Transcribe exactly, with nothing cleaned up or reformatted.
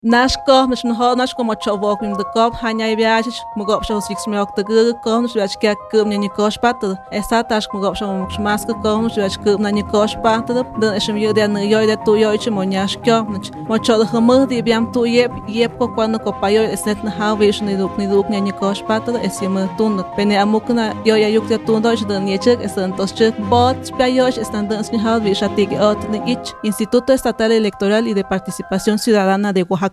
Nashko, Nash no Nash como chovok in the cop, Hanya viajes, Mugop show six milk the good comes, which get cum Nanikosh patter, a satash Mugop show mask comes, which cum Nanikosh patter, the Shemu than the Yoy that two Yoich Monashko, Mocho the Hummer, the Biam two yep, yep, Coquano Copayo, is net how we should look Niduk Nanikosh patter, as you tun, Pene Amukuna, Yoya Yuk the Tundosh, the Nichik, as Santos Chuk, but Spayosh is standards in how we shall take out the each Instituto Estatal Electoral y de Participación Ciudadana de Oaxaca.